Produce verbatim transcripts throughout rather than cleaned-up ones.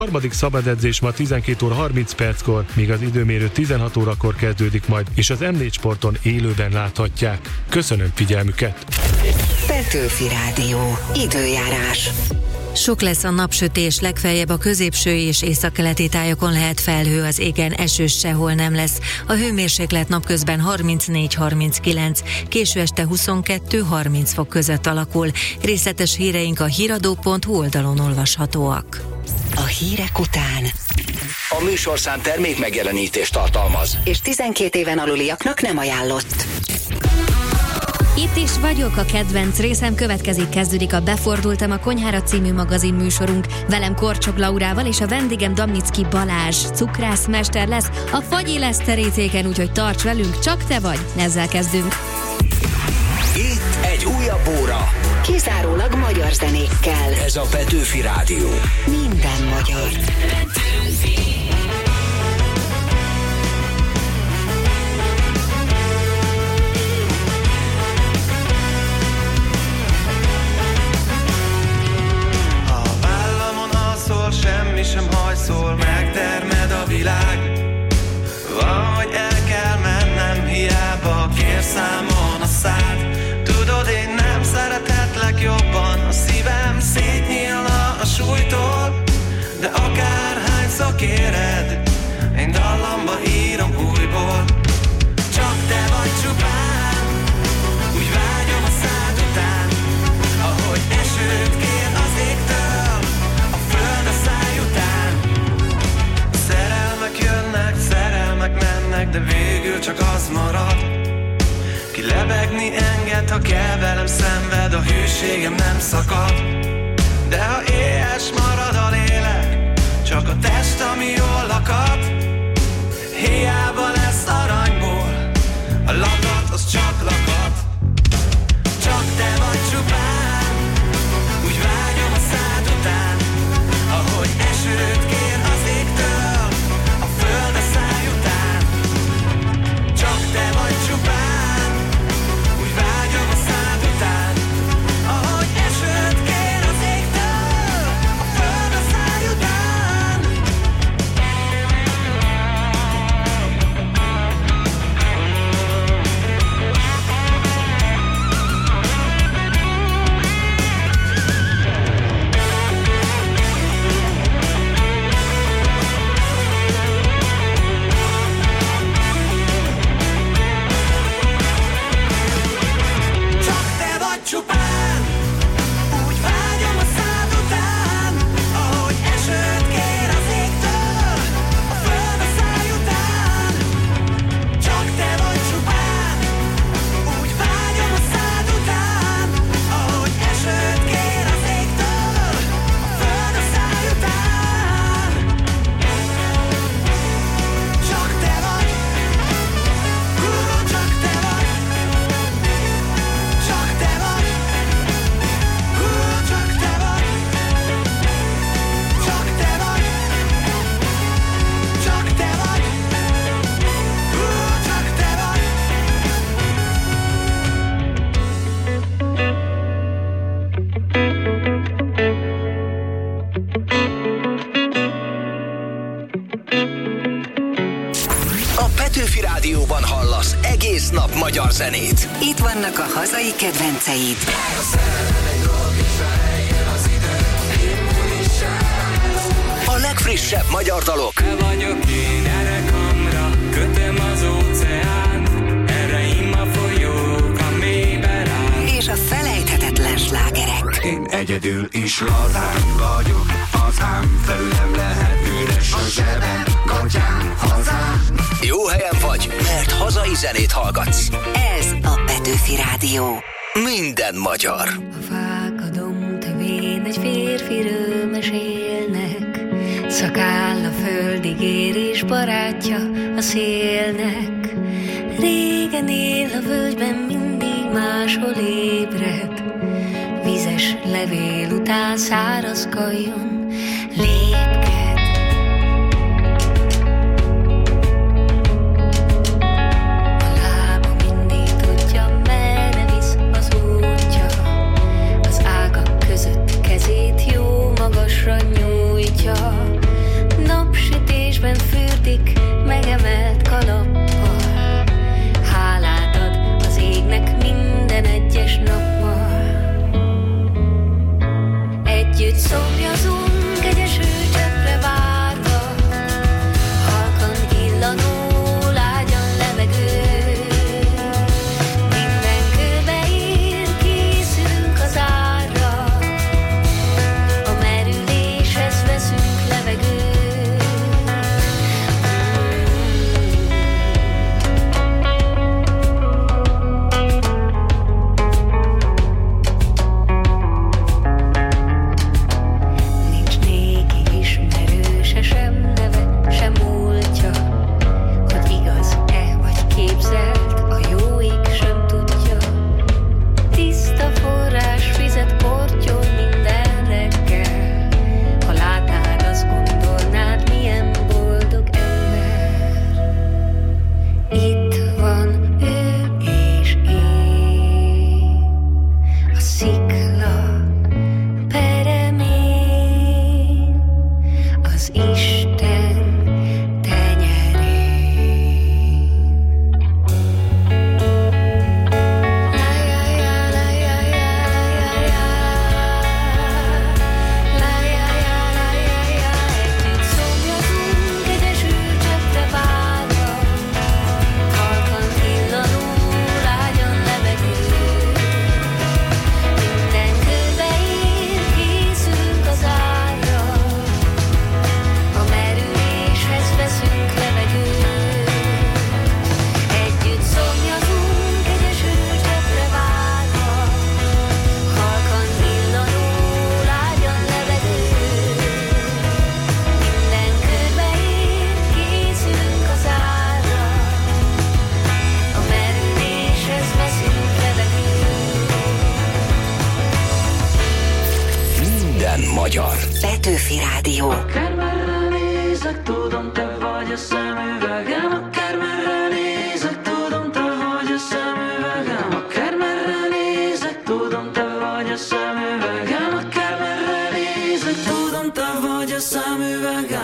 Harmadik szabadedzés ma tizenkét óra harminc perckor, míg az időmérő tizenhat órakor kezdődik majd, és az em négy Sporton élőben láthatják. Köszönöm figyelmüket! Petőfi Rádió. Időjárás. Sok lesz a napsütés, legfeljebb a középső és északkeleti tájokon lehet felhő, az égen esős sehol nem lesz. A hőmérséklet napközben harmincnégy harminckilenc, késő este huszonkettő harminc fok között alakul. Részletes híreink a híradó pont hu oldalon olvashatóak. A hírek után A műsorszám termék megjelenítést tartalmaz, és tizenkét éven aluliaknak nem ajánlott. Itt is vagyok, a kedvenc részem következik, kezdődik a Befordultam a konyhára című magazin műsorunk. Velem Korcsok Laurával és a vendégem Damnicki Balázs, cukrászmester lesz a Fagyi Leszterécéken, úgyhogy tarts velünk, csak te vagy, ezzel kezdünk. itt egy újabb óra. Kizárólag magyar zenékkel. Ez a Petőfi Rádió. Minden magyar. Semmi sem hajszol, megtermed a világ. Valahogy el kell mennem, hiába kér számon a szád. Tudod, én nem szeretetlek jobban, a szívem szétnyílna a súlytól. De akárhányszor kéred, én dallamba írom újból. Csak te vagy csupán, úgy vágyom a szád után, ahogy esőt kér az égtől, a föld a száj után. Szerelmek jönnek, szerelmek mennek, de végül csak az marad, ki lebegni enged, ha kell velem szenved, a hűségem nem szakad. De ha éhes marad a lélek, csak a test, ami jól lakad, hiába lesz aranyból, a lakat az csak lakat. Csak te vagy csupán, úgy vágyom a szád után, ahogy esőt kér az égtől, a föld a száj után. Csak te vagy csupán, úgy vágyom a szád után, ahogy esőt kér az égtől, a föld a száj után. Csak te vagy csupán, úgy vágyom a szád után, ahogy esőt kér az égtől, a föld a száj után. Csak te vagy csupán, úgy vágyom a szád után, ahogy esőt kér az égtől, a föld a száj után. Csak te vagy, hú, csak te vagy, csak te vagy, hú, csak te vagy, csak te vagy, csak te vagy, hú, csak te vagy. A Petőfi Rádióban hallasz egész nap magyar zenét. Itt vannak a hazai kedvenceid. A legfrissebb magyar dalok, Te vagyok én, erre kamra, kötöm az óceánt, erre im a folyók, a mélyben áll. És a felejthetetlen slágerek. Én egyedül is lazán vagyok, hazám felülem lehet üres a zsebem, gatyám, hazám. jó helyen vagy, mert hazai zenét hallgatsz. Ez a Petőfi Rádió. Minden magyar. A fák a domtövén egy férfiről mesélnek, szakáll a földig ér és barátja a szélnek. Régen él a völgyben, mindig máshol ébred, vizes levél után száraz kajon lépked. Magasra nyújtja, Isten tenyerén. Együtt szomjazunk egy esőcseppre vágyva, halkan illanó lágyan levegő. Minden kőbe ér, készülünk az árra, a merüléshez veszünk levegőt. Együtt szomjazunk egy esőcseppre vágyva, halkan illanó lágyan levegő. Minden kőbe ér, készülünk az árra, a merüléshez veszünk levegőt. Minden magyar. Petőfi Rádió. Akármerre nézek, tudom, te vagy a szemüvegem. Akármerre nézek, tudom, te vagy a szemüvegem. Akármerre nézek, tudom, te vagy a szemüvegem. Akármerre nézek, tudom, te vagy a szemüvegem.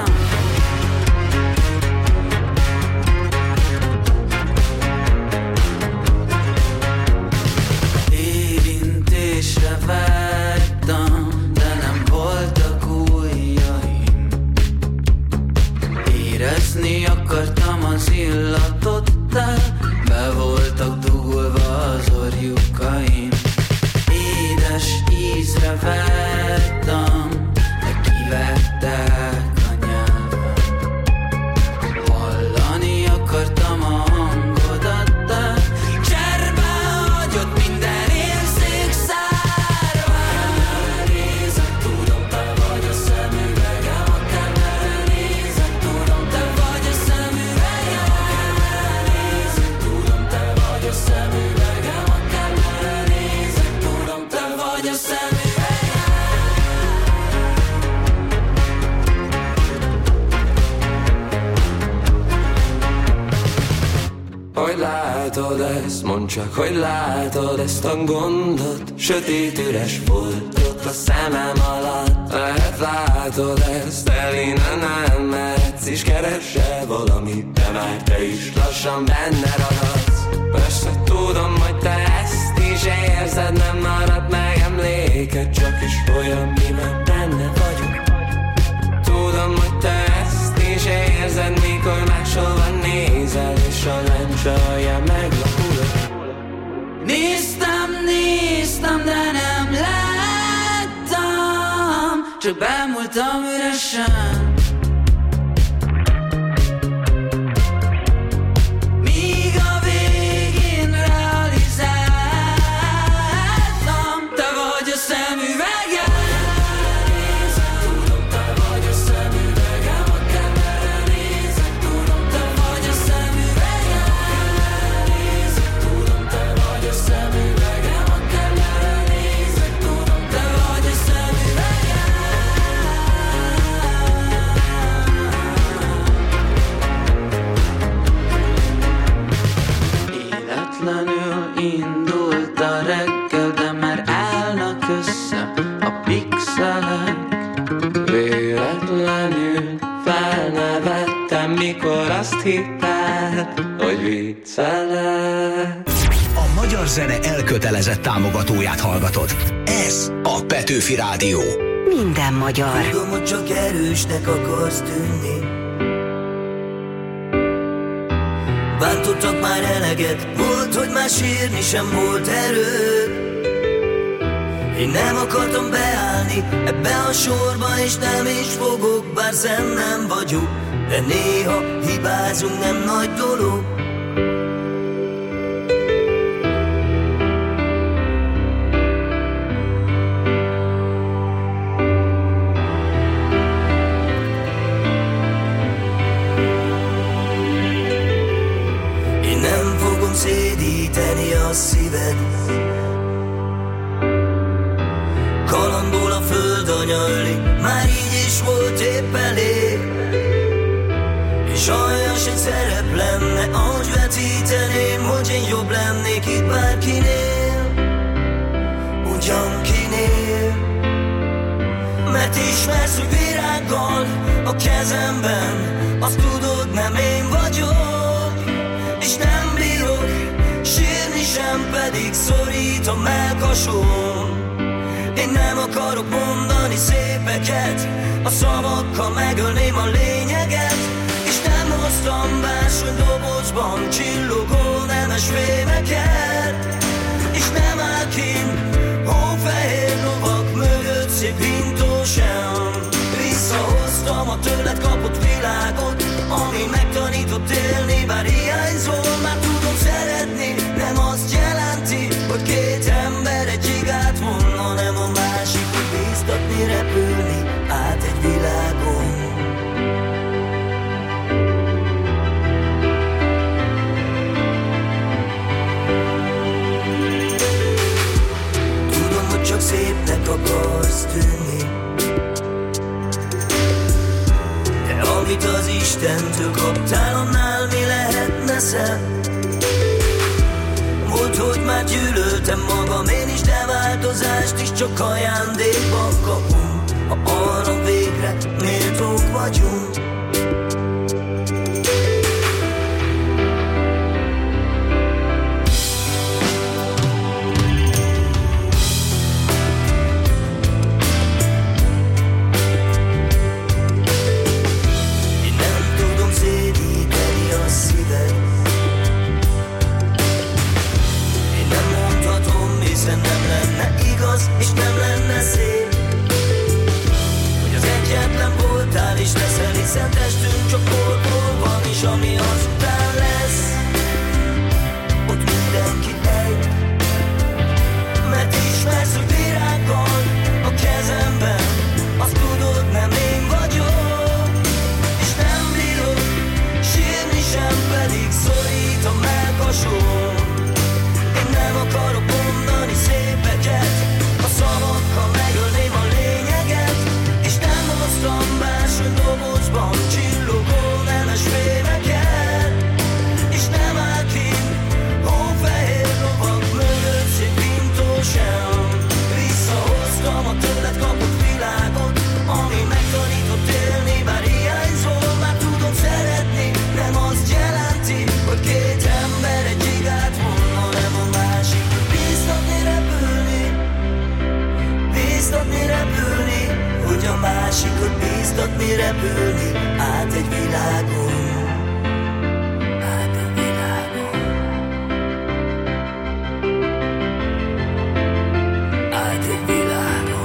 Érintésre vágytam, de nem voltak ujjaim. Érezni akartam az illatot, be voltak dugulva az orjukaim. Édes ízre vágytam, de kivettek a nyelvem. Hallani akartam a hangodat, de cserben hagyott minden érzék szárva. Nézek, tudom, te vagy a szemüvegem. Akármerre nézek, tudom, te vagy a szemüvegem. Akármerre nézek, tudom, te vagy a szemüvegem. Akármerre nézek, tudom, te vagy a szemüvegem. Hogy látod ezt, mondd csak, hogy látod ezt a gondot. Sötét üres volt ott a szemem alatt. Lehet látod ezt, Elina, nem mehetsz, és keresel valamit, de már te is lassan benne ragadsz. Persze tudom, hogy te ezt is érzed, nem marad meg emléked, csak is olyan, miben benne vagyok. Tudom, hogy te ezt is érzed, mikor máshova nézel, és a lencse alján meglapulok. Néztem, néztem, de nem láttam, csak bámultam üresen. Míg a végén realizáltam, te vagy a szemüvegem. Tudom, te vagy a szemüvegem. Akármerre nézek, tudom, te vagy a szemüvegem. Nézek, tudom, te vagy a szemüvegem. Akármerre nézek, tudom, te vagy a szemüvegem. Életlenül indult a reggel, de már állnak össze a pixelek. Véletlenül felnevettem, mikor azt hitted, hogy viccelek. A magyar zene elkötelezett támogatóját hallgatod. Ez a Petőfi Rádió. Minden magyar. Tudom, hogy csak erősnek akarsz tűnni. Bántottak már eleget, volt, hogy már sírni sem volt erőd. Én nem akartam beállni ebbe a sorba, és nem is fogok, bár szent nem vagyok. De néha hibázunk, nem nagy dolog. Én nem fogom szédíteni a szíved. Kalandból a föld anya öli, már így is volt épp elég. És aljas egy szerep lenne, ahogy vetíteném, hogy én jobb lennék itt bárkinél. Ugyan kinél. Mert ismersz, hogy virággal a kezemben, azt tudod, nem én vagyok, és nem bírok sírni sem, pedig szorít a mellkasom. Én nem akarok mondani szépeket, a szavakkal megölném a lényeget, és nem hoztam bársony dobozban csillogó nemes fémeket, és nem áll kint hófehér lovak mögött szép hintó sem. Visszahoztam a tőled kapott világot, ami megtanított élni, bár hiányzol. Már tudom szeretni, nem azt jelenti, hogy két ember egy igát von, hanem a másik, hogy bíztatni, repülni át egy világon. Tudom, hogy csak szépnek akarsz tűnni, de amit az Istentől kaptál, annál mi lehetne szebb? Volt, hogy már gyűlöltem magam én is, de változást is csak ajándékba kapunk, ha arra végre méltók vagyunk. És nem lenne szép, hogy az egyetlen voltál és leszel, hiszen testünk csak porból van, és ami azután lesz, ott mindenki egy. Mert ismersz, hogy virággal a kezemben, azt tudod, nem én vagyok, és nem bírok sírni sem, pedig szorít a mellkasom. Én nem akarok mondani szépeket, a szavakkal megölném a lényeget, és nem hoztam bársony dobozban csillogó nemes fémeket, és nem áll kint hófehér lovak mögött szép hintó sem. Visszahoztam a tőled kapott világot, ami megtanított élni, bár hiányzol. Már tudom szeretni, nem azt jelenti, hogy két ember egy igát von, hanem a másik, hogy bíztatni, repülni, bíztatni, repülni, hogy a másik, hogy bíztatni, repülni át egy világon, át egy világon, át egy világon.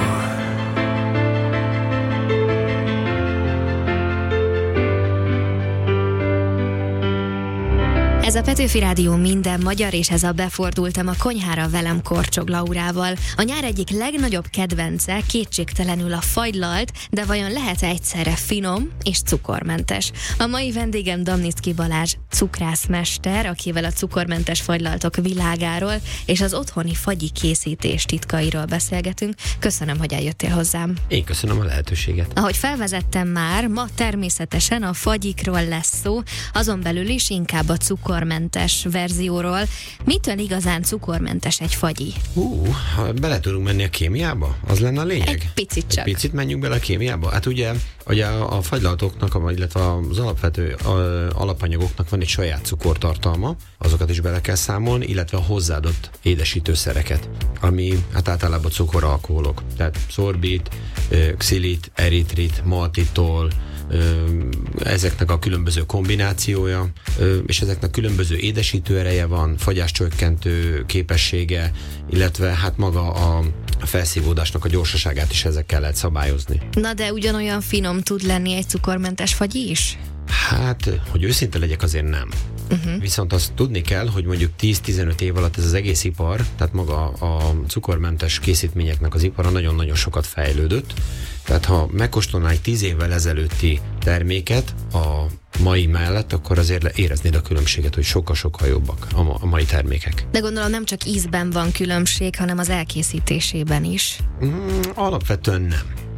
Ez a Petőfi Rádió minden magyar, és ez a Befordultam a konyhára velem Korcsog Laurával. A nyár egyik legnagyobb kedvence kétségtelenül a fagylalt, de vajon lehet egyszerre finom és cukormentes? A mai vendégem Damnicki Balázs cukrászmester, akivel a cukormentes fagylaltok világáról és az otthoni fagyi készítés titkairól beszélgetünk. Köszönöm, hogy eljöttél hozzám. Én köszönöm a lehetőséget. Ahogy felvezettem már, ma természetesen a fagyikról lesz szó, azon belül is inkább a cukormentes verzióról. Mitől igazán cukormentes egy fagyi? Hú, ha bele tudunk menni a kémiába, az lenne a lényeg? Egy picit csak. Egy picit menjünk bele a kémiába? Hát ugye, ugye a, a fagylaltoknak, illetve az alapvető a, alapanyagoknak van egy saját cukortartalma, azokat is bele kell számolni, illetve a hozzáadott édesítőszereket, ami hát általában cukoralkoholok, tehát szorbit, xilit, eritrit, maltitol, ezeknek a különböző kombinációja, és ezeknek különböző édesítő ereje van, fagyáscsökkentő képessége, illetve hát maga a felszívódásnak a gyorsaságát is ezekkel lehet szabályozni. Na de ugyanolyan finom tud lenni egy cukormentes fagyi is? Hát, hogy őszinte legyek, azért nem. Uh-huh. Viszont azt tudni kell, hogy mondjuk tíz-tizenöt év alatt ez az egész ipar, tehát maga a cukormentes készítményeknek az ipara nagyon-nagyon sokat fejlődött. Tehát ha megkóstolnál egy tíz évvel ezelőtti terméket a mai mellett, akkor azért éreznéd a különbséget, hogy sokkal-sokkal jobbak a, ma- a mai termékek. De gondolom nem csak ízben van különbség, hanem az elkészítésében is. Mm, alapvetően nem.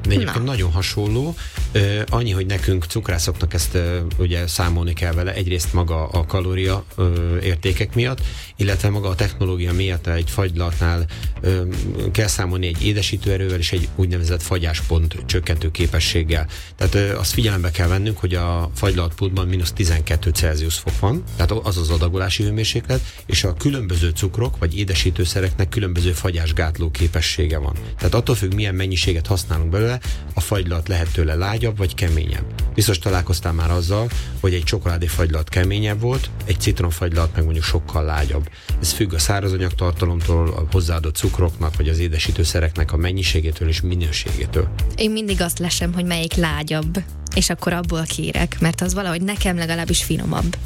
De egyébként Na. nagyon hasonló. Uh, annyi, hogy nekünk cukrászoknak ezt uh, ugye számolni kell vele. Egyrészt maga a kalória uh, értékek miatt, illetve maga a technológia miatt egy fagylatnál uh, kell számolni egy édesítőerővel és egy úgynevezett fagyáspont csökkentő képességgel. Tehát uh, azt figyelembe kell vennünk, hogy a fagylatpultban mínusz tizenkettő Celsius fok van, tehát az az adagolási hőmérséklet, és a különböző cukrok vagy édesítőszereknek különböző fagyásgátló képessége van. Tehát attól függ, milyen mennyiséget használunk belőle, a fagylat lehet tőle lágyabb vagy keményebb. Biztos találkoztál már azzal, hogy egy csokoládéfagylat keményebb volt, egy citromfagylat meg mondjuk sokkal lágyabb. Ez függ a szárazanyag tartalomtól, a hozzáadott cukroknak vagy az édesítőszereknek a mennyiségétől és minőségétől. Én mindig azt lesem, hogy melyik lágyabb, és akkor abból kérek, mert az valahogy nekem legalábbis finomabb.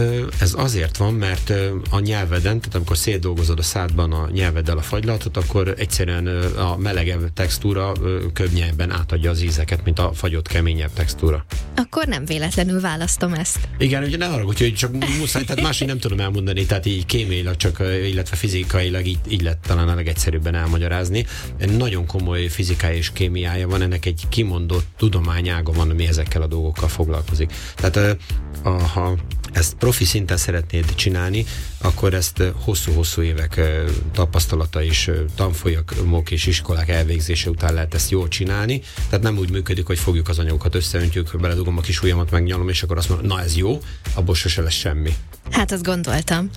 Ez azért van, mert a nyelveden, tehát amikor szétdolgozod a szádban a nyelveddel a fagylatot, akkor egyszerűen a melegebb textúra könnyebben átadja az ízeket, mint a fagyott keményebb textúra. Akkor nem véletlenül választom ezt. Igen, ugye ne haragudj, hogy csak muszáj, tehát máshogy nem tudom elmondani, tehát így kémiailag csak, illetve fizikailag így, így lett talán a legegyszerűbben elmagyarázni. Nagyon komoly fizikája és kémiája van, ennek egy kimondott tudományága van, ami ezekkel a dolgokkal foglalkozik. Tehát a, ha ezt profi szinten szeretnéd csinálni, akkor ezt hosszú-hosszú évek tapasztalata és tanfolyamok és iskolák elvégzése után lehet ezt jól csinálni. Tehát nem úgy működik, hogy fogjuk az anyagokat, összeöntjük, beledugom a kis ujjamat, megnyalom, és akkor azt mondom, na ez jó, abból sose lesz semmi. Hát azt gondoltam.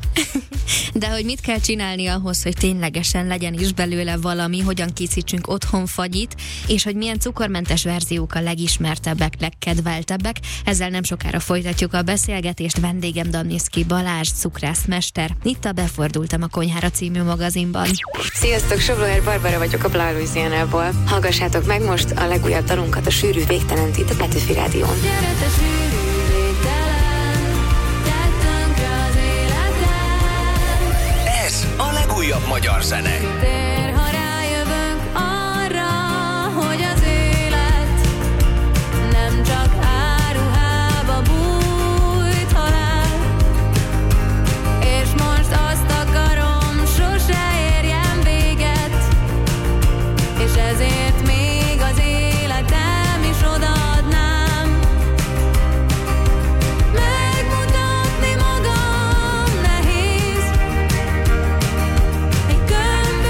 De hogy mit kell csinálni ahhoz, hogy ténylegesen legyen is belőle valami, hogyan készítsünk otthon fagyit, és hogy milyen cukormentes verziók a legismertebbek, legkedveltebbek, ezzel nem sokára folytatjuk a beszélgetést. Vendégem Damniszky Balázs, cukrászmester. Itt a Befordultam a konyhára című magazinban. Sziasztok, Sobloher Barbara vagyok a Bla Louisiana-ból. Hallgassátok meg most a legújabb dalunkat, a Sűrű Végtelent itt a Petőfi Rádión. Ez a legújabb magyar zene. Ha rájövünk arra, hogy az élet nem csak áruhába bújt halál, és most azt akarom, sose érjen véget, és ezért még az életem is odaadnám. Megmutatni magam nehéz, egy gömbölyű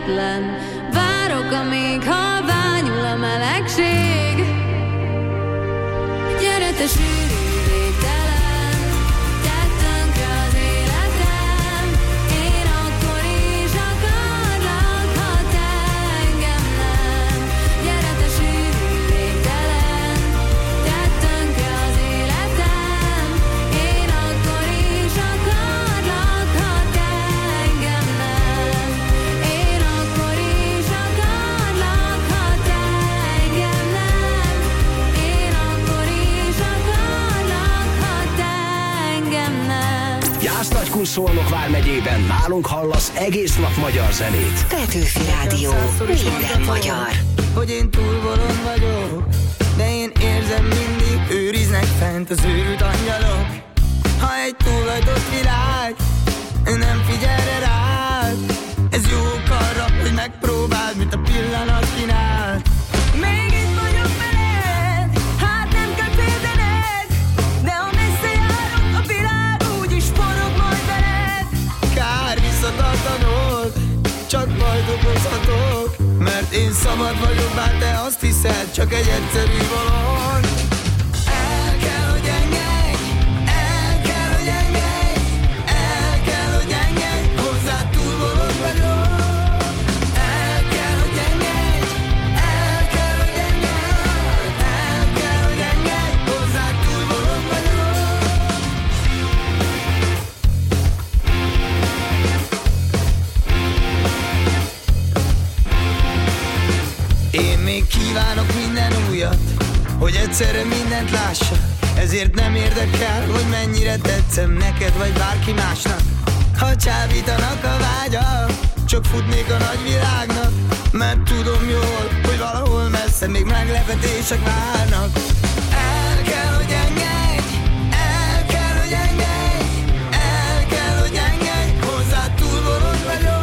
lehetetlen. Várok, amíg halványul a melegség. Gyere te sűrű végtelen, tedd tönkre az életem. Én akkor is akarlak, ha te engem nem. Gyere te sűrű végtelen, tedd tönkre az életem. Én akkor is akarlak, ha te engem nem. Én akkor is akarlak, ha te engem nem. Én akkor is akarlak, ha te engem nem. Jász-Nagykun Szolnok vármegyében nálunk hallasz egész nap magyar zenét. Petőfi Rádió, minden magyar. Hogy én túl bolond vagyok, de én érzem mindig, őriznek fent az őrült angyalok. Ha egy túlhajtott világ nem figyelre rád, ez jó ok arra, hogy megpróbáld, mit a pillanat kínál. Még itt vagyok veled, hát nem kell féltened, de ha messze járok, a világ úgyis forog majd veled. Kár visszatartanod, csak bajt okozhatok, mert én szabad vagyok, bár te azt hiszed, csak egy egyszerű bolond. El kell, hogy engedj, el kell, hogy engedj, el kell, hogy engedj, hozzád túl bolond vagyok. El kell, hogy engedj, el kell, hogy engedj, el kell, hogy engedj, hozzád túl bolond vagyok. Én még kívánok minden újat, hogy egyszerre mindent lássak. Ezért nem érdekel, hogy mennyire tetszem neked vagy bárki másnak. Ha csábítanak a vágyak, csak futnék a nagyvilágnak. Mert tudom jól, hogy valahol messze még meglepetések várnak. El kell, hogy engedj, el kell, hogy engedj, el kell, hogy engedj, hozzád túl bolond vagyok.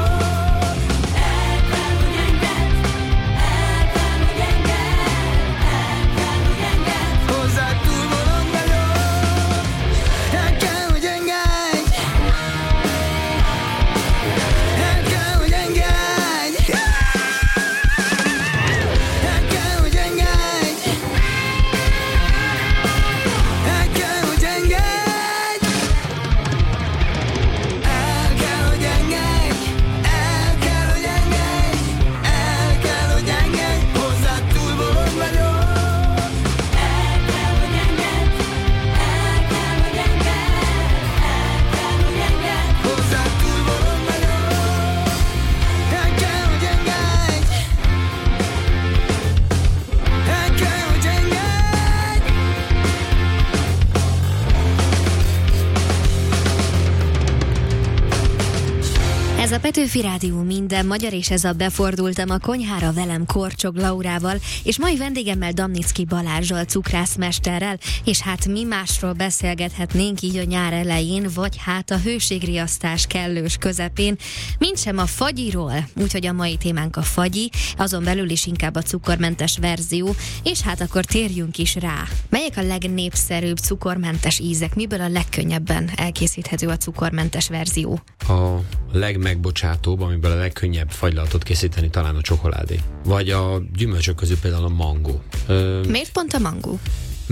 Ez a Petőfi Rádió minden magyar, és ez a Befordultam a konyhára velem Korcsog Laurával, és mai vendégemmel Damnicki Balázssal, cukrászmesterrel, és hát mi másról beszélgethetnénk így a nyár elején, vagy hát a hőségriasztás kellős közepén, mintsem a fagyiról, úgyhogy a mai témánk a fagyi, azon belül is inkább a cukormentes verzió, és hát akkor térjünk is rá. Melyek a legnépszerűbb cukormentes ízek? Miből a legkönnyebben elkészíthető a cukormentes verzió? A legmegbocsátóbb, amiből a legkönnyebb fagylalatot készíteni talán a csokoládé. Vagy a gyümölcsök közül például a mangó. Ö... Miért pont a mangó?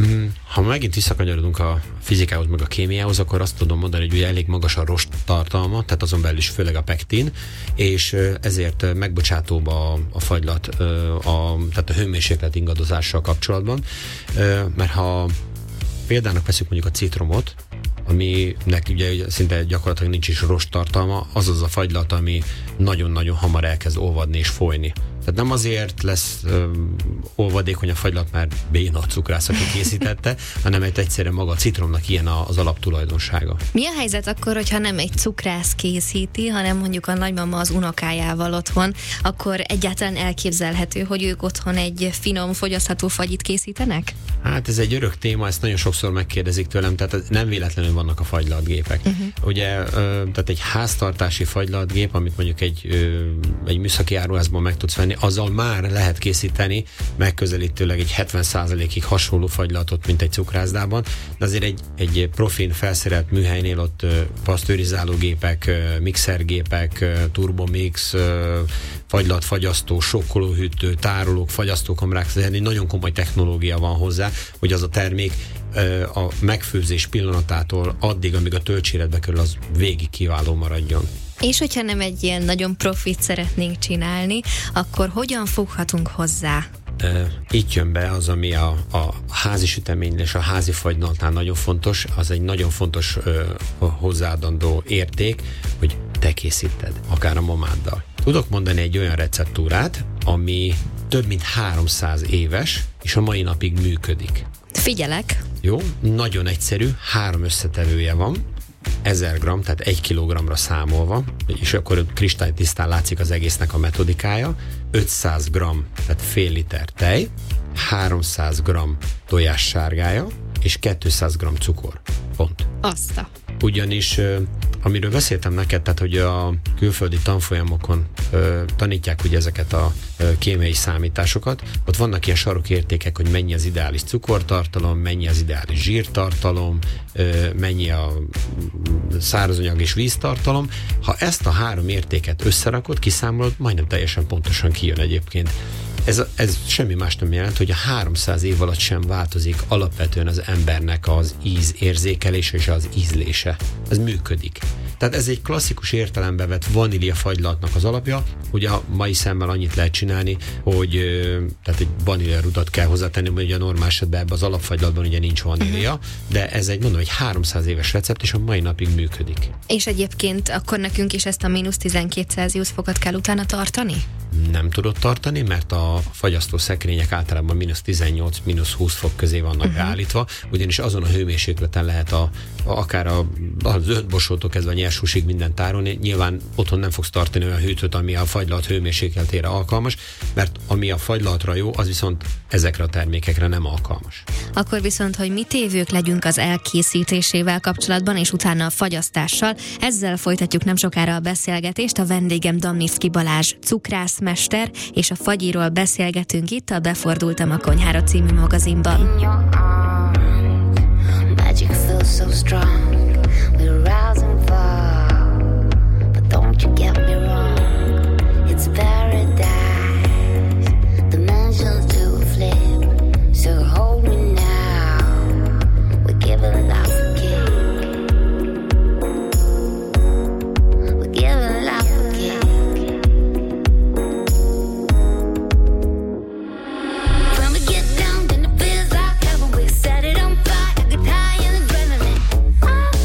Ha megint visszakanyarodunk a fizikához, meg a kémiához, akkor azt tudom mondani, hogy ugye elég magas a rost tartalma, tehát azon belül is főleg a pektin, és ezért megbocsátóbb a, a fagylat, a, tehát a hőmérséklet ingadozással kapcsolatban, mert ha példának veszük mondjuk a citromot, aminek ugye szinte gyakorlatilag nincs is rost tartalma, az az a fagylat, ami nagyon-nagyon hamar elkezd olvadni és folyni. Tehát nem azért lesz ö, olvadékony a fagylat, mert béna a cukrász, aki készítette, hanem egy egyszerűen maga a citromnak ilyen az alaptulajdonsága. Mi a helyzet akkor, hogyha nem egy cukrász készíti, hanem mondjuk a nagymama az unokájával otthon, akkor egyáltalán elképzelhető, hogy ők otthon egy finom, fogyasztható fagyit készítenek? Hát ez egy örök téma, ezt nagyon sokszor megkérdezik tőlem, tehát nem véletlenül vannak a fagylatgépek. Uh-huh. Ugye, ö, tehát egy háztartási fagylatgép, amit mondjuk egy, ö, egy műszaki áruházban meg tudsz venni, azzal már lehet készíteni megközelítőleg egy hetven százalékig hasonló fagylatot, mint egy cukrászdában, de azért egy, egy profin felszerelt műhelynél ott pasztőrizálógépek, mixergépek, turbomix, fagylatfagyasztó, sokkolóhűtő, tárolók, fagyasztókamrák, tehát egy nagyon komoly technológia van hozzá, hogy az a termék a megfőzés pillanatától addig, amíg a töltséredbe kerül, az végig kiváló maradjon. És hogyha nem egy ilyen nagyon profit szeretnénk csinálni, akkor hogyan foghatunk hozzá? Itt jön be az, ami a, a házi sütemény és a házi fagylaltnál nagyon fontos, az egy nagyon fontos ö, hozzáadandó érték, hogy te készíted, akár a mamáddal. Tudok mondani egy olyan receptúrát, ami több mint háromszáz éves, és a mai napig működik. Figyelek. Jó, nagyon egyszerű, három összetevője van, ezer gramm, tehát egy kilogramra számolva, és akkor kristálytisztán látszik az egésznek a metodikája, ötszáz gramm, tehát fél liter tej, háromszáz gramm tojássárgája, és kétszáz gramm cukor. Pont. Azt a. Ugyanis, amiről beszéltem neked, tehát, hogy a külföldi tanfolyamokon ö, tanítják ugye ezeket a ö, kémiai számításokat, ott vannak ilyen sarokértékek, hogy mennyi az ideális cukortartalom, mennyi az ideális zsírtartalom, ö, mennyi a szárazanyag és víztartalom. Ha ezt a három értéket összerakod, kiszámolod, majdnem teljesen pontosan kijön egyébként. Ez, ez semmi más nem jelent, hogy a háromszáz év alatt sem változik alapvetően az embernek az ízérzékelése és az ízlése. Ez működik. Tehát ez egy klasszikus értelembe vett vaníliafagyllatnak az alapja, ugye a mai szemmel annyit lehet csinálni, hogy tehát egy vaníliarudat kell hozzátenni, hogy a normál esetben ebben az alapfagylatban ugye nincs vanília, uh-huh. de ez egy, mondom, egy háromszáz éves recept, és a mai napig működik. És egyébként akkor nekünk is ezt a mínusz tizenkét Celsius fokot kell utána tartani? Nem tudod tartani, mert a fagyasztó szekrények általában mínusz tizennyolc, mínusz húsz fok közé vannak uh-huh. beállítva, ugyanis azon a hőmérsékleten lehet a, a, akár a, a zöldborsótól kezdve a nyershúsig mindent tárolni. Nyilván otthon nem fogsz tartani olyan hűtőt, ami a fagylat hőmérsékletére alkalmas, mert ami a fagylatra jó, az viszont ezekre a termékekre nem alkalmas. Akkor viszont, hogy mi tévők legyünk az elkészítésével kapcsolatban, és utána a fagyasztással, ezzel folytatjuk nem sokára a beszélgetést. A vendégem Damnicki Balázs cukrászmester, és a fagyiról beszélgetünk itt a Befordultam a konyhára című magazinban. Magic feels so strong. We're rising far, but don't you get me wrong. It's paradise. Dimensions to flip. So hold me now. We're giving life a kick. We're giving life a kick. When we get down, then it feels like heaven. We set it on fire. I get high in adrenaline.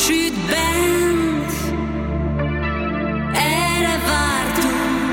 süt bent, erre vártunk.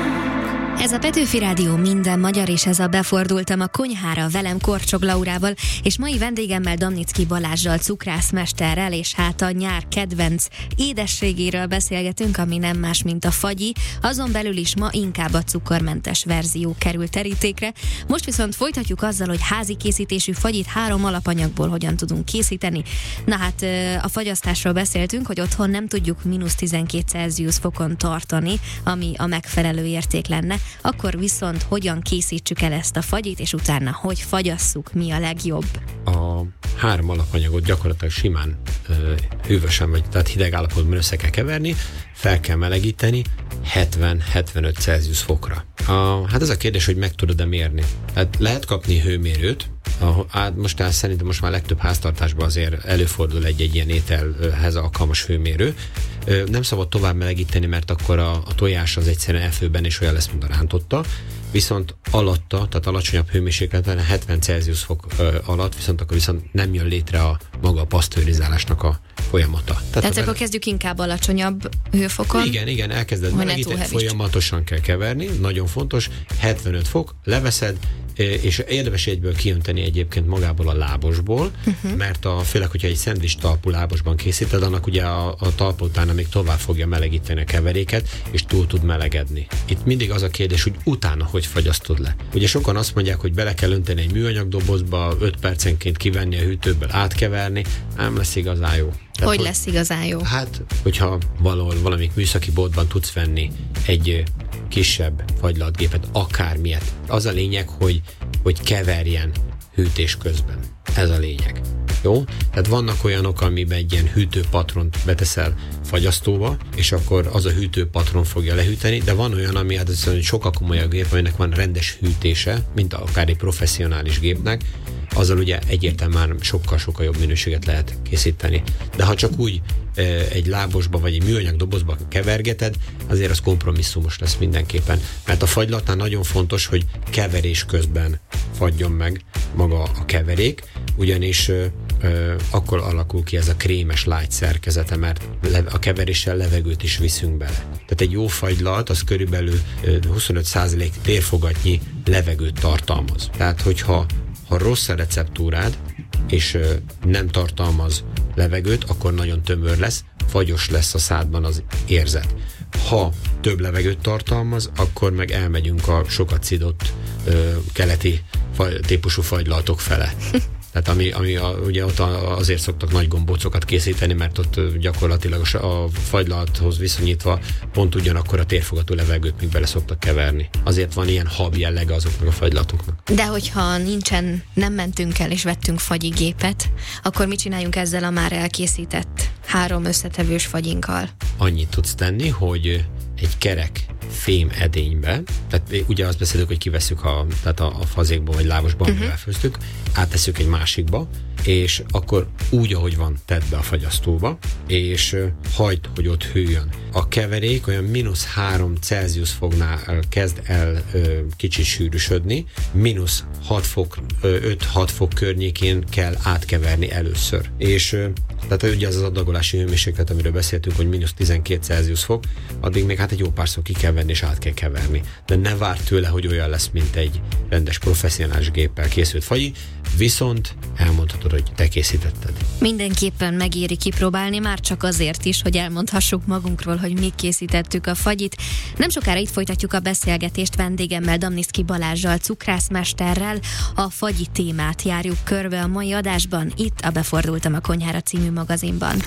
Ez a Petőfi Rádió minden magyar, és ez a Befordultam a konyhára velem Korcsog Laurával, és mai vendégemmel Damnicki Balázssal, cukrászmesterrel, és hát a nyár kedvenc édességéről beszélgetünk, ami nem más, mint a fagyi. Azon belül is ma inkább a cukormentes verzió kerül terítékre. Most viszont folytatjuk azzal, hogy házi készítésű fagyit három alapanyagból hogyan tudunk készíteni. Na hát a fagyasztásról beszéltünk, hogy otthon nem tudjuk mínusz tizenkét Celsius fokon tartani, ami a megfelelő érték lenne. Akkor viszont hogyan készítsük el ezt a fagyit, és utána hogy fagyasszuk, mi a legjobb? A három alapanyagot gyakorlatilag simán ö, hűvösen, vagy tehát hideg állapotban össze kell keverni, fel kell melegíteni hetven-hetvenöt Celsius fokra. A, hát ez a kérdés, hogy meg tudod-e mérni. Hát lehet kapni hőmérőt, a, á, most áll, szerintem most már legtöbb háztartásban azért előfordul egy-egy ilyen ételhez alkalmas hőmérő. Nem szabad tovább melegíteni, mert akkor a, a tojás az egyszerűen elfőben és olyan lesz, mint a rántotta. Viszont alatta, tehát alacsonyabb hőmérsékleten, hetven Celsius fok ö, alatt, viszont akkor viszont nem jön létre a maga a pasztőrizálásnak a folyamata. Tehát, Tehát akkor bele... kezdjük inkább alacsonyabb hőfokon. Igen, igen, elkezded melegíteni, folyamatosan kell keverni, nagyon fontos, hetvenöt fok, leveszed, és érdemes egyből kiönteni egyébként magából a lábosból, uh-huh. mert a, főleg, hogyha egy szendvics talpú lábosban készíted, annak ugye a, a talpa utána még tovább fogja melegíteni a keveréket, és túl tud melegedni. Itt mindig az a kérdés, hogy utána hogy fagyasztod le. Ugye sokan azt mondják, hogy bele kell önteni egy műanyag dobozba, öt percenként kivenni a hűtőből, átkeverni, nem lesz igazán jó. Tehát, hogy, hogy lesz igazán jó? Hát, hogyha valahol valamik műszaki boltban tudsz venni egy kisebb fagylaltgépet, akármilyet. Az a lényeg, hogy, hogy keverjen hűtés közben. Ez a lényeg. Jó? Tehát vannak olyanok, amiben egy ilyen hűtőpatront beteszel fagyasztóba, és akkor az a hűtőpatron fogja lehűteni, de van olyan, ami hát az, hogy sokkal komolyabb gép, aminek van rendes hűtése, mint akár egy professzionális gépnek, azzal ugye egyértelműen már sokkal-sokkal jobb minőséget lehet készíteni. De ha csak úgy e, egy lábosba vagy egy műanyag dobozba kevergeted, azért az kompromisszumos lesz mindenképpen. Mert a fagylatnál nagyon fontos, hogy keverés közben fagyjon meg maga a keverék, ugyanis e, e, akkor alakul ki ez a krémes light szerkezete, mert a keveréssel levegőt is viszünk bele. Tehát egy jó fagylalt az körülbelül e, huszonöt százalék térfogatnyi levegőt tartalmaz. Tehát, hogyha ha rossz a receptúrád, és ö, nem tartalmaz levegőt, akkor nagyon tömör lesz, fagyos lesz a szádban az érzet. Ha több levegőt tartalmaz, akkor meg elmegyünk a sokat szidott ö, keleti faj, típusú fagylaltok fele. Tehát ami, ami a, ugye ott azért szoktak nagy gombócokat készíteni, mert ott gyakorlatilag a fagylalthoz viszonyítva pont ugyanakkor a térfogató levegőt még bele szoktak keverni. Azért van ilyen hab jellege azoknak a fagylaltoknak. De hogyha nincsen, nem mentünk el és vettünk fagyigépet, akkor mit csináljunk ezzel a már elkészített három összetevős fagyinkkal? Annyit tudsz tenni, hogy egy kerek fém edénybe, tehát ugye azt beszélünk, hogy kivesszük a, tehát a, a fazékba vagy lábosba, amivel uh-huh. főztük, áttesszük egy másikba, és akkor úgy, ahogy van, tedd be a fagyasztóba, és uh, hagyd, hogy ott hűljön. A keverék olyan mínusz három Celsius foknál kezd el uh, kicsit sűrűsödni, mínusz hat fok, uh, öt-hat fok környékén kell átkeverni először. És uh, tehát ugye az az adagolási hőmérséklet, amiről beszéltünk, hogy mínusz tizenkét Celsius fok, addig még hát egy jó párszor ki kell venni és át kell keverni. De ne várd tőle, hogy olyan lesz, mint egy rendes professzionális géppel készült fagyi, viszont elmondhatod, hogy te készítetted. Mindenképpen megéri kipróbálni, már csak azért is, hogy elmondhassuk magunkról, hogy mi készítettük a fagyit. Nem sokára itt folytatjuk a beszélgetést vendégemmel, Damnicki Balázssal, cukrászmesterrel. A fagyi témát járjuk körbe a mai adásban, itt a Befordultam a konyhára című magazinban.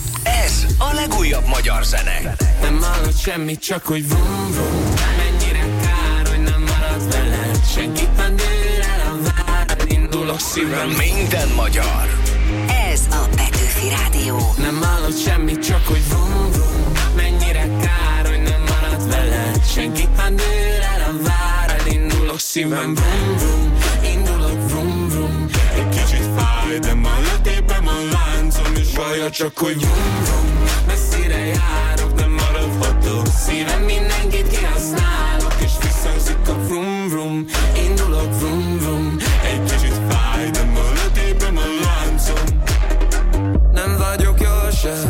Ez a legújabb magyar zene. Nem hallod semmit, csak hogy vum vum. Mennyire kár, hogy nem marad veled. Senkit nem dől el a vár. Indulok szívem. Minden magyar. Ez a Petőfi Rádió. Nem hallod semmit, csak hogy vum vum. Mennyire kár, hogy nem marad veled. Senkit nem dől el a vár. Indulok szívem. Vum vum. Indulok vum vum. Egy kicsit fáj, de ma letépem a láncom. És vaja csak hogy vum vum. Messzire járok, de maradhatok. Szívem mindenkit kihasználok, és visszhangzik a vrum vrum. Indulok vrum vrum. Egy kicsit fáj, de ma letépem a láncom. Nem vagyok jól se, nem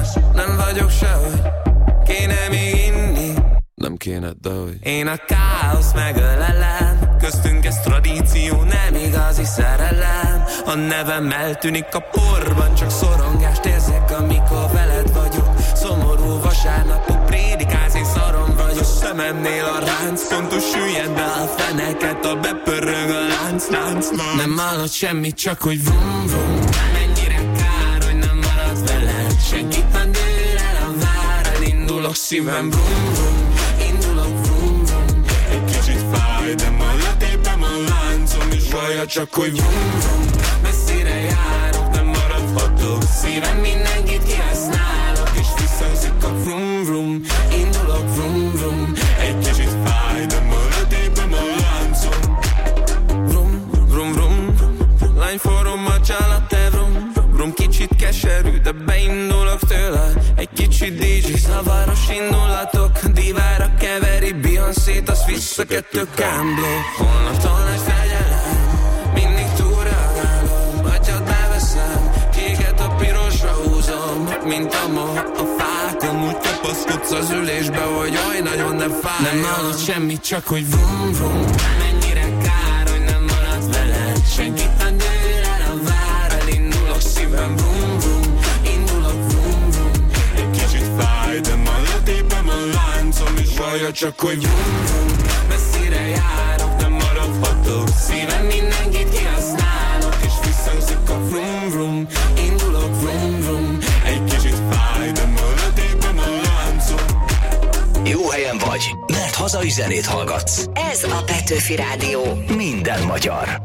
nem vagyok sehogy. Kéne még inni, nem kéne, de hogy. Én a káosz megölelem, köztünk ez tradíció, nem igazi szerelem. A nevem eltűnik a porban, csak szorongást érzek, amikor veled vagyok. Szomorú vasárnapok, prédikálsz, én szarom vagyok. Szememnél a ránc, fontos süllyed be a feneket, a bepörög a lánc, lánc, lánc. Nem hallod semmit, csak hogy vum, vum. Mennyire kár, hogy nem marad veled. Senkit nem dől el a vár, elindulok szívem, vum, vum. Indulok, vum, vum. Egy kicsit fáj, de ma letépem a láncom, és vallja csak, hogy vum, vum. Messzire járok, nem maradhatok. Szívem mindenkit kihasználok, és visszazik a vrum, vrum. Indulok, vrum, vrum. Egy kicsit fáj, de ma letépem a láncom. Vrum, vrum, vrum. Lány forrom a csalate, vrum, vrum. Kicsit keserű, de beindulok tőle. Egy kicsit dé dzsé, zavaros indulatok. Divára keveri Beyoncé-t, azt vissza kettő kámbló. Holnaptól nagy fegyelem, mindig túlreagálom. Atyad beveszem, kéket a pirosra húzom. Mint a moha a fákon, úgy kapaszkodsz az ülésbe, hogy jaj, nagyon ne fájjon. Nem hallod semmit, csak hogy vrum, vrum. Mennyire kár, hogy nem marad veled. Senkit nem dől el a vár, elindulok szívem, vrum, vrum. Indulok, vrum, vrum. Egy kicsit fáj, de ma letépem a láncom, és vallja csak, hogy vrum, vrum. Messzire járok, nem maradhatok. Szívem mindenkit kihasználok, és visszazik a vrum, vrum. Indulok, vrum, vrum. Egy kicsit fáj, de ma letépem a láncom. Jó helyen vagy, mert hazai zenét hallgatsz. Ez a Petőfi Rádió. Minden magyar.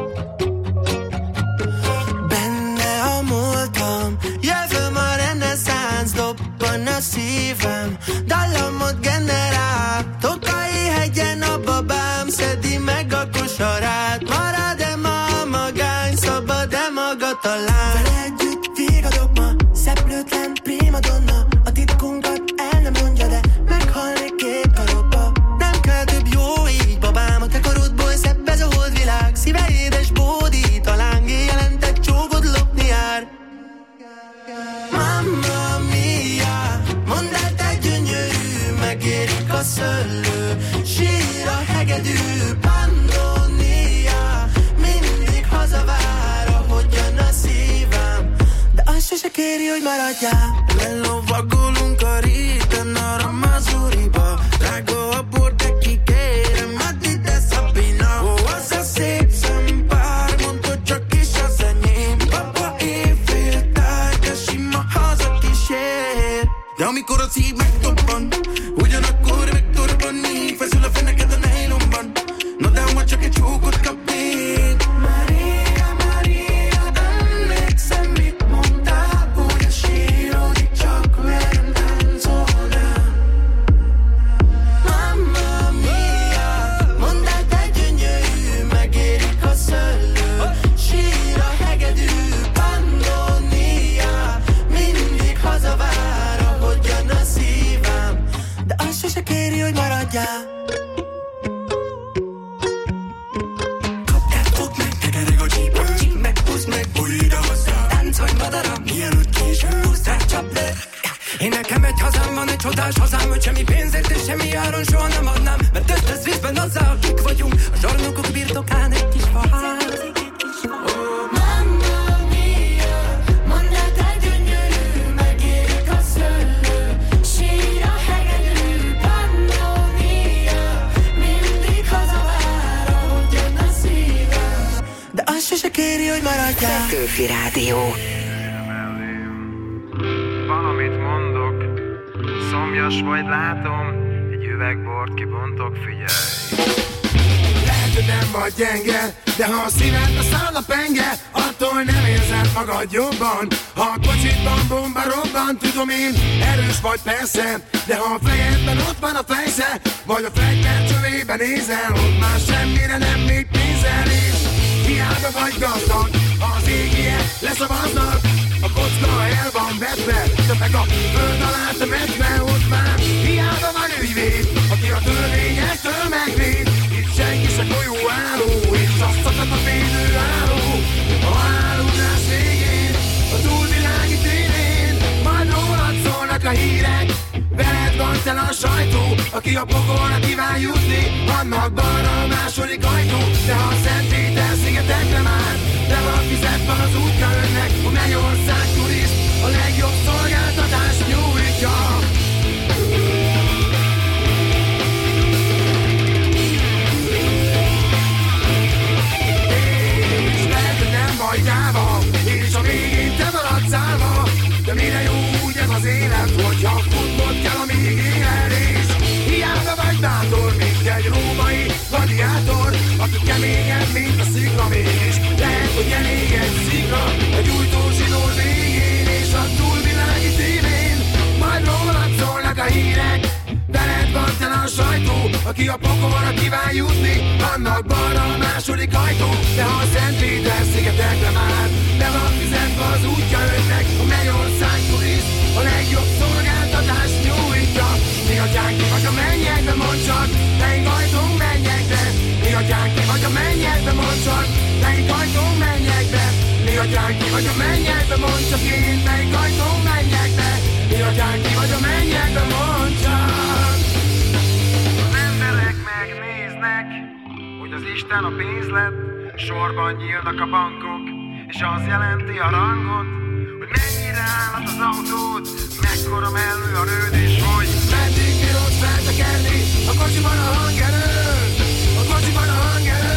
Benne a múltam, jövőm a reneszánsz, dobban a szívem, dallamot generál. Tokai hegyen a babám szedi meg a kosarát. Marad-e ma a magány, szabad-e maga talán? Vele együtt vigadok ma, szeplőtlen primadonna. A titkunkat el nem mondja, de meghalnék két karokba. Nem kell több jó így, babám, a te karodból szebb ez a holdvilág. Szíve édes bódít, a lángi jelentek csókod lopni jár. Mamma mia, mondd el te gyönyörű, megérik a szöllő, sír a hegedű. Pannonia, mindig hazavár, ahogyan a szívem, de azt sose kéri, hogy maradjál. Lelovagolunk a réten, arra Mazuriba, drága a bor, de kikérem, addig de Szabina. Ó, az a szép szempár, mondd, hogy csak is az enyém. Papa éjféltáj, de sima haza kísér. De amikor a szív megtobban, ugyanakkor megtorbanni, feszül a feneked a nejlomban. Na de ma csak egy csókot kapnék. Maria, Maria, emlékszem, mit mondtál, hogy a sírodik csak velem táncolnál. Mamma mia, mondd el te gyönyörű, megérik a szöllő, sír a hegedű. Pannonia, mindig hazavár, ahogyan a szívem, de azt sose kéri, hogy maradjál. Én nekem egy hazám van, egy csodás hazám, hogy semmi pénzért és semmi áron soha nem adnám, mert ötöz vízben azzal, akik vagyunk, a zsarnokok birtokán egy kis faház. Mamma mia, mondd el te gyönyörű, megérik a szöllő, sír a hegedű. Pannonia, mindig hazavár, ahogyan a szívem, de azt sose kéri, hogy maradjál. Petőfi Rádió. Valamit mondok, szomjas vagy látom, egy üveg bort kibontok, figyelj. Lehet, hogy nem vagy gyenge, de ha a szíved a száll a penge, attól nem érzed magad jobban. Ha a kocsidban bomba robban, tudom én, erős vagy persze, de ha a fejedben ott van a fejsze, vagy a fegyver csövében nézel, ott már semmire nem még pénzel is. Hiába vagy gazdag, az égie leszavaznak, a kocka el van vetve, de meg a föld alá temetve, ott már hiába van ügyvéd, aki a törvényektől megvéd. Itt senki se golyó álló, és azt szakad a védő álló. A hálózás végén, a túlvilági tévén, majd rólad szólnak szólnak a hírek, veled van tele a sajtó, aki a pokolra kíván jutni, annak balra a második ajtó. De ha a Szentpéter szigetekre már, de van fizetve az útja önnek, a Mennyország turiszt a legjobb szolgáltatást nyújtja. És lehet, hogy nem vagy gyáva, és a végén te maradsz állva, de mire jó úgy ez az élet, hogyha futnod kell, amíg éled. És hiába vagy bátor, mint egy római gladiátor, aki keményebb, mint a szikla. Mégis lehet, hogy elég egy szikla egy újtó zsinór végén, és a túlvilági tévén majd rólad szólnak a hírek, veled van tele a sajtó, aki a pokolra kíván jutni, annak balra a második ajtó. De ha a Szentpéter szigetekre már, de van fizetve az útja önnek, a Mennyország turiszt a legjobb szolgáltatást nyújtja. Mi atyánk, ki vagy a mennyekbe, mondd csak, melyik ajtón menjek be. Mi atyánk, ki vagy a mennyekbe, mondd csak, melyik ajtón menjek be. Mi atyánk, ki vagy a mennyekbe, mondd csak én, melyik ajtón menjek be. Mi atyánk, ki vagy a mennyekbe, mondd csak. Az emberek megnéznek, hogy az Isten a pénz lett, sorban nyílnak a bankok, és az jelenti a rangot, hogy mennyire állat az autót, mekkora mellő a rőd, és hogy meddig bírod feltekerni a kocsiban a hangerőt, a kocsiban a hangerőt.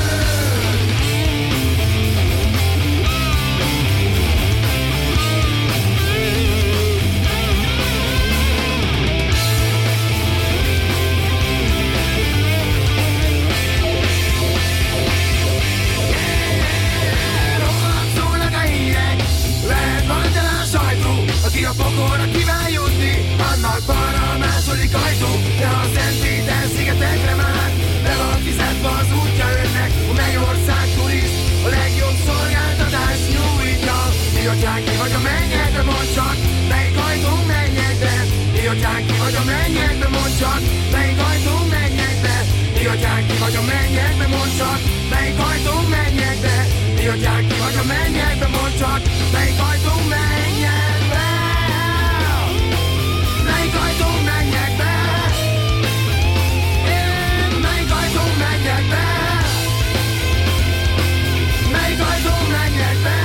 Aki a pokolra kíván jutni, annak balra a második ajtó. De ha a Szentpéter szigetekre már, be van fizetve az útja önnek, a Mennyország turiszt a legjobb szolgáltatást nyújtja. Mi atyánk, ki vagy a mennyekbe, mondd csak, melyik ajtón menjek be. Mi atyánk, ki vagy a mennyekbe, mondd csak, melyik ajtón menjek be. Mi atyánk, ki vagy a mennyekbe, mondd csak, melyik ajtón menjek be. Mi atyánk, ki vagy a mennyekbe, mondd csak, melyik ajtón menjek be. Melyik ajtón menjek be? Melyik ajtón menjek be? Melyik ajtón menjek be?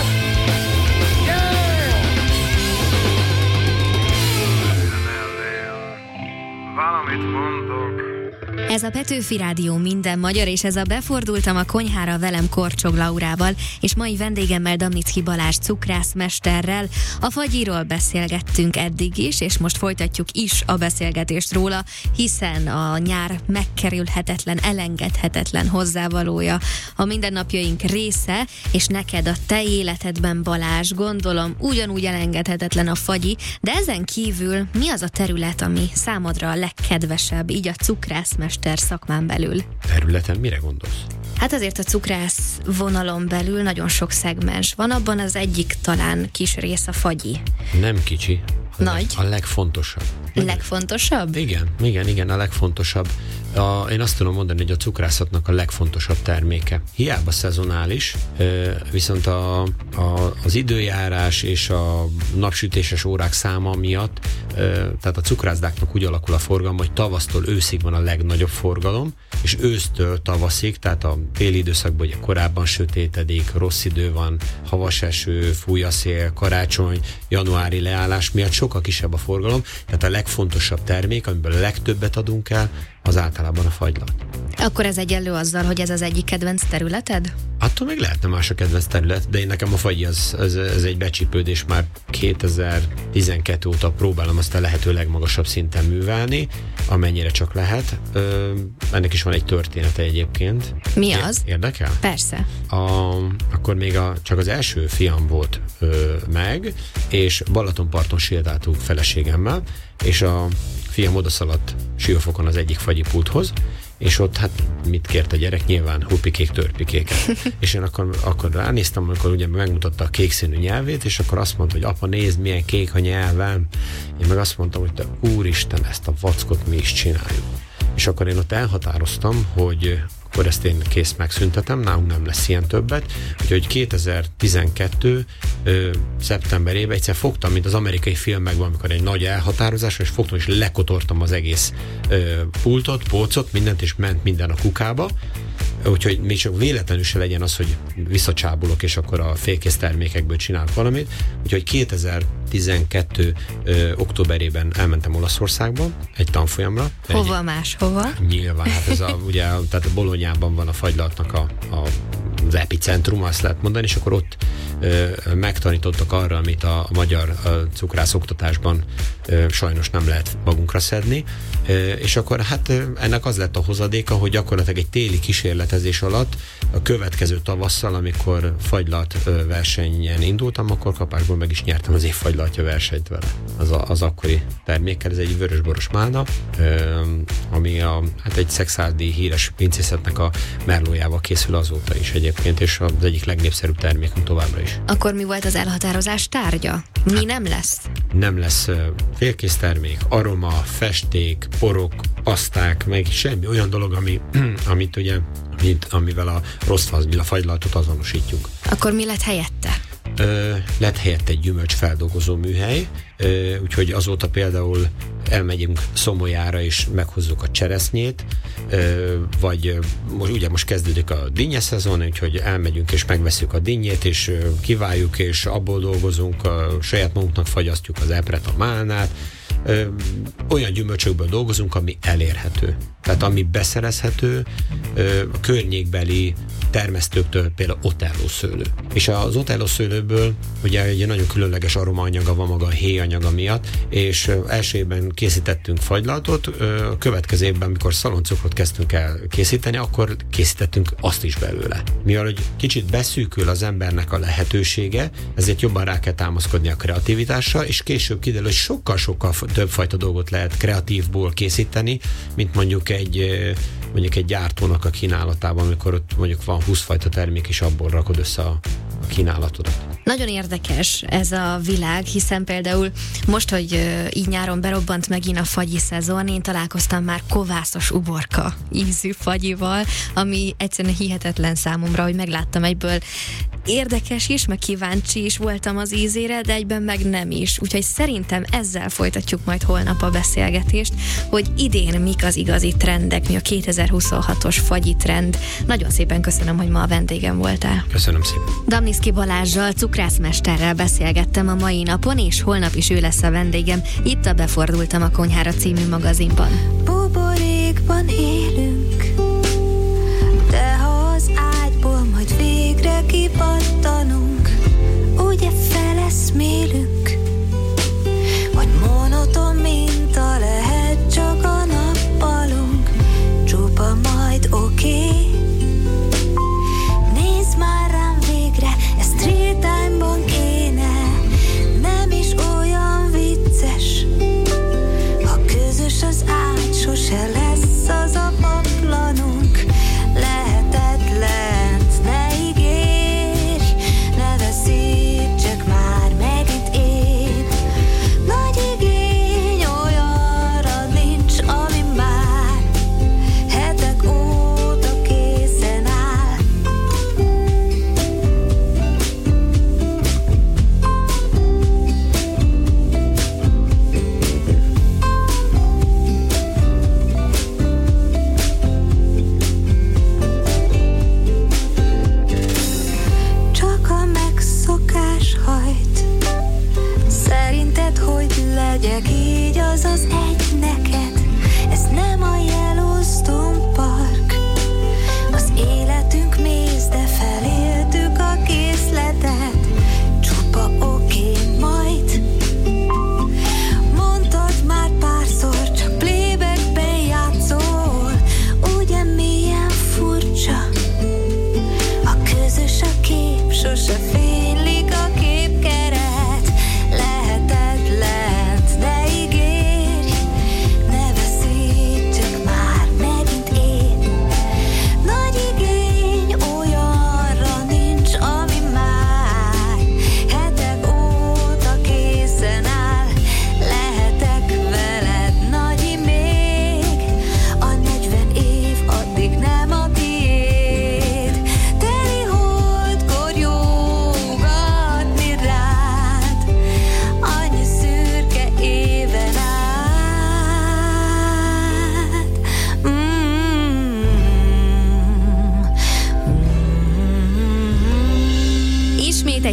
valamit mondok. Ez a Petőfi Rádió minden magyar, és ez a Befordultam a konyhára velem Korcsog Laurával, és mai vendégemmel Damnicki Balázs cukrászmesterrel. A fagyiról beszélgettünk eddig is, és most folytatjuk is a beszélgetést róla, hiszen a nyár megkerülhetetlen, elengedhetetlen hozzávalója, a mindennapjaink része, és neked a te életedben, Balázs, gondolom ugyanúgy elengedhetetlen a fagyi, de ezen kívül mi az a terület, ami számodra a legkedvesebb, így a cukrászmester szakmán belül? Területen mire gondolsz? Hát azért a cukrász vonalon belül nagyon sok szegmens van, abban az egyik talán kis rész a fagyi. Nem kicsi. A Nagy? Leg, a legfontosabb. Legfontosabb? Igen, igen, igen, a legfontosabb. A, én azt tudom mondani, hogy a cukrászatnak a legfontosabb terméke. Hiába szezonális, viszont a, a, az időjárás és a napsütéses órák száma miatt, tehát a cukrászdáknak úgy alakul a forgalom, hogy tavasztól őszig van a legnagyobb forgalom, és ősztől tavaszig, tehát a téli időszakban ugye korábban sötétedik, rossz idő van, havas eső, fúj a szél, karácsony, januári leállás miatt sokkal kisebb a forgalom, tehát a legfontosabb termék, amiből a legtöbbet adunk el, az általában a fagylat. Akkor ez egyenlő azzal, hogy ez az egyik kedvenc területed? Attól még lehetne más a kedvenc terület, de én nekem a fagyi az, az, az egy becsípődés, már kétezer-tizenkettő óta próbálom azt a lehető legmagasabb szinten művelni, amennyire csak lehet. Ö, ennek is van egy története egyébként. Mi az? Érdekel? Persze. A, akkor még a, csak az első fiam volt ö, meg, és Balatonparton sétáltunk feleségemmel, és a fiam odaszaladt Siófokon az egyik fagyipulthoz, és ott hát mit kért a gyerek? Nyilván hupikék, törpikéket. És én akkor, akkor ránéztem, amikor ugye megmutatta a kék színű nyelvét, és akkor azt mondta, hogy apa, nézd, milyen kék a nyelvem. Én meg azt mondtam, hogy te úristen, ezt a vackot mi is csináljuk. És akkor én ott elhatároztam, hogy akkor ezt én kész megszüntetem, nálunk nem lesz ilyen többet. Úgyhogy kétezer-tizenkettő ö, szeptemberében egyszer fogtam, mint az amerikai filmekben, amikor egy nagy elhatározás, és fogtam, és lekotortam az egész ö, pultot, polcot, mindent, és ment minden a kukába. Úgyhogy még csak véletlenül se legyen az, hogy visszacsábulok, és akkor a félkész termékekből csinálok valamit. Úgyhogy kétezer-tizenkettő ö, októberében elmentem Olaszországba egy tanfolyamra. Hova egy, más, hova? Nyilván, hát ez a, ugye, tehát a Bolonyában van a fagylaltnak a, a, az epicentrum, azt lehet mondani, és akkor ott ö, megtanítottak arra, amit a, a magyar a cukrász oktatásban ö, sajnos nem lehet magunkra szedni, ö, és akkor hát ö, ennek az lett a hozadéka, hogy gyakorlatilag egy téli kísérletezés alatt a következő tavasszal, amikor fagylalt ö, versenyen indultam, akkor kapásból meg is nyertem az év fagylaltja versenyt vele. Az, a, az akkori termékkel, ez egy vörösboros málna, ö, ami a, hát egy szekszárdi híres pincészetnek a merlójával készül azóta is egyébként, és az egyik legnépszerűbb termékünk továbbra is. Akkor mi volt az elhatározás tárgya? Mi hát, nem lesz? Nem lesz uh, félkész termék, aroma, festék, porok, paszták, meg semmi olyan dolog, ami, amit ugye, amit, amivel a rossz a fagylaltot azonosítjuk. Akkor mi lett helyette? Ö, lett helyette egy gyümölcsfeldolgozó műhely, ö, úgyhogy azóta például elmegyünk Szomolyára és meghozzuk a cseresznyét, ö, vagy most, ugye most kezdődik a dinnye szezon, úgyhogy elmegyünk és megveszünk a dinnyét, és ö, kiváljuk, és abból dolgozunk, a saját magunknak fagyasztjuk az epret, a málnát, ö, olyan gyümölcsökből dolgozunk, ami elérhető. Tehát ami beszerezhető, ö, a környékbeli termesztőktől, például Otello szőlő. És az Otello szőlőből ugye egy nagyon különleges aromaanyaga van maga a héjanyaga miatt, és első évben készítettünk fagylaltot, a következő évben, amikor szaloncukrot kezdtünk el készíteni, akkor készítettünk azt is belőle. Mivel hogy kicsit beszűkül az embernek a lehetősége, ezért jobban rá kell támaszkodni a kreativitásra, és később kiderül, hogy sokkal-sokkal több fajta dolgot lehet kreatívból készíteni, mint mondjuk egy mondjuk egy gyártónak a kínálatában, amikor ott mondjuk van húsz fajta termék, és abból rakod össze a, a kínálatodat. Nagyon érdekes ez a világ, hiszen például most, hogy uh, így nyáron berobbant megint a fagyi szezon, én találkoztam már kovászos uborka ízű fagyival, ami egyszerűen hihetetlen számomra, hogy megláttam egyből. Érdekes is, meg kíváncsi is voltam az ízére, de egyben meg nem is. Úgyhogy szerintem ezzel folytatjuk majd holnap a beszélgetést, hogy idén mik az igazi trendek, mi a kétezer-huszonhatos fagyi trend. Nagyon szépen köszönöm, hogy ma a vendégem voltál. Köszönöm szépen. Damniszky Balázssal, cukrászmesterrel beszélgettem a mai napon, és holnap is ő lesz a vendégem. Itt a Befordultam a Konyhára című magazinban. Buborékban élünk, de ha az ágyból majd végre kipattanunk, ugye feleszmélünk, vagy monoton minta lehet csak a nappalunk, csupa majd oké. Okay. Nézd már rám végre, ez street time-ban kéne, nem is olyan vicces, ha közös az ágy, sose lesz az a paplanunk. Lehetetlent ne ígérj, ne veszítsek már megint én.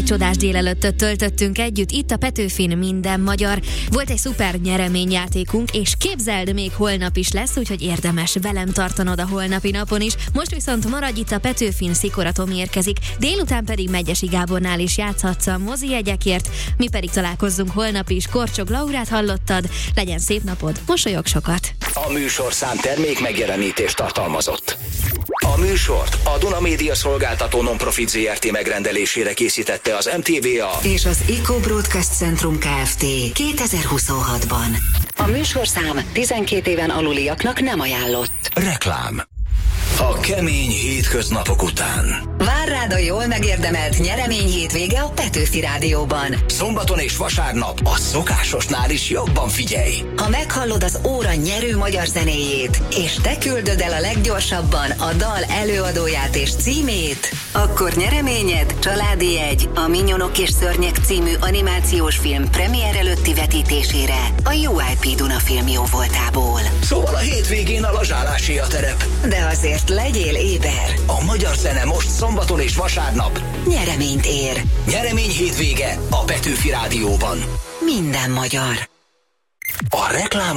csodás délelőttöt töltöttünk együtt itt a Petőfin Minden Magyar. Volt egy szuper nyereményjátékunk, és képzeld, még holnap is lesz, úgyhogy érdemes velem tartanod a holnapi napon is. Most viszont maradj itt, a Petőfin, Szikoratom érkezik, délután pedig Megyesi Gábornál is játszhatsz a mozi jegyekért, mi pedig találkozzunk holnap is. Korcsok Laurát hallottad, legyen szép napod, mosolyog sokat! A műsorszám termék megjelenítést tartalmazott. A műsort a Duna Média Szolgáltató Non-Profit zé er té megrendelésére készítette az em té vé á és az Eco Broadcast Centrum Kft. kétezer-huszonhatban. A műsorszám tizenkét éven aluliaknak nem ajánlott. Reklám. A kemény hétköznapok után Vár rád a jól megérdemelt nyeremény hétvége a Petőfi Rádióban. Szombaton és vasárnap a szokásosnál is jobban figyelj. Ha meghallod az óra nyerő magyar zenéjét, és te küldöd el a leggyorsabban a dal előadóját és címét, akkor nyereményed családi jegy a Minyonok és Szörnyek című animációs film premier előtti vetítésére a u i pé Duna Film jóvoltából. Szóval a hétvégén a lazsálásé a terep. De azért legyél éber. A magyar zene most szombaton és vasárnap nyereményt ér. Nyeremény hétvége a Petőfi Rádióban. Minden magyar. A reklám